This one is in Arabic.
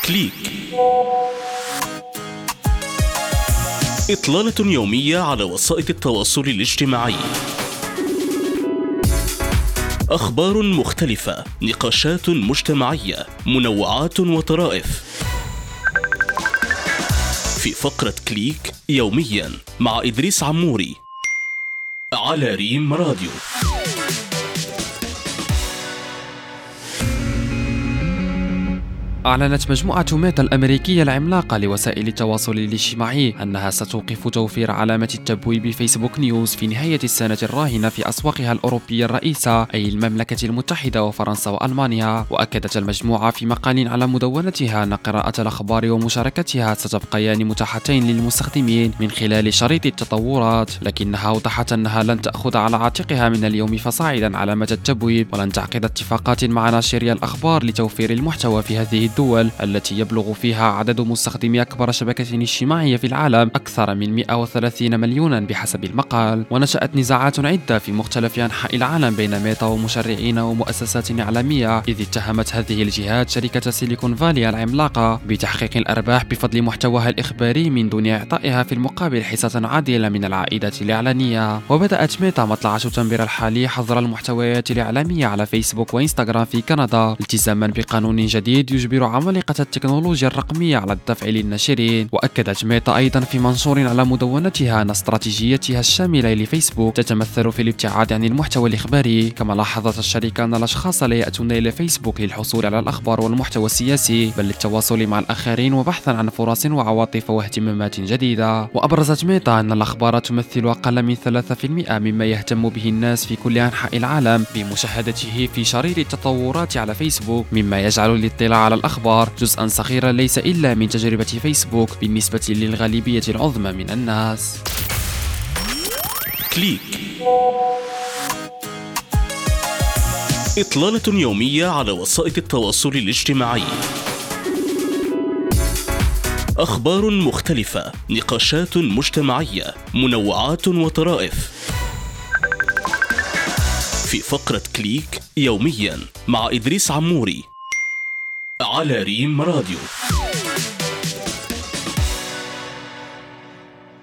كليك. إطلالة يومية على وسائل التواصل الاجتماعي. أخبار مختلفة، نقاشات مجتمعية، منوعات وطرائف. في فقرة كليك يوميا مع إدريس عموري على ريم راديو. أعلنت مجموعة ميتا الأمريكية العملاقة لوسائل التواصل الاجتماعي أنها ستوقف توفير علامة التبويب فيسبوك نيوز في نهاية السنة الراهنة في أسواقها الأوروبية الرئيسة أي المملكة المتحدة وفرنسا وألمانيا. وأكدت المجموعة في مقال على مدونتها أن قراءة الأخبار ومشاركتها ستبقيان متاحتين للمستخدمين من خلال شريط التطورات، لكنها أوضحت أنها لن تأخذ على عاتقها من اليوم فصاعدا علامة التبويب ولن تعقد اتفاقات مع ناشري الأخبار لتوفير المحتوى في هذه الدول التي يبلغ فيها عدد مستخدمي أكبر شبكة اجتماعية في العالم أكثر من 130 مليونا بحسب المقال. ونشأت نزاعات عدة في مختلف أنحاء العالم بين ميتا ومشرعين ومؤسسات إعلامية، إذ اتهمت هذه الجهات شركة سيليكون فالي العملاقة بتحقيق الأرباح بفضل محتواها الإخباري من دون إعطائها في المقابل حصة عادلة من العائدات الإعلانية. وبدأت ميتا مطلع سبتمبر الحالي حظر المحتويات الإعلامية على فيسبوك وإنستغرام في كندا التزاما بقانون جديد يجبر عمالقة التكنولوجيا الرقمية على الدفع للناشرين. وأكدت ميتا أيضا في منشور على مدونتها أن استراتيجيتها الشاملة لفيسبوك تتمثل في الابتعاد عن المحتوى الإخباري. كما لاحظت الشركة أن الأشخاص لا يأتون إلى فيسبوك للحصول على الأخبار والمحتوى السياسي بل للتواصل مع الآخرين وبحثا عن فرص وعواطف واهتمامات جديدة. وأبرزت ميتا أن الأخبار تمثل أقل من 3% مما يهتم به الناس في كل أنحاء العالم بمشاهدته في شريط التطورات على فيسبوك، مما يجعل الاطلاع على الأخبار جزءا صغيرا ليس إلا من تجربة فيسبوك بالنسبة للغالبية العظمى من الناس. كليك. إطلالة يومية على وسائل التواصل الاجتماعي. أخبار مختلفة، نقاشات مجتمعية، منوعات وطرائف. في فقرة كليك يوميا مع إدريس عموري على ريم راديو.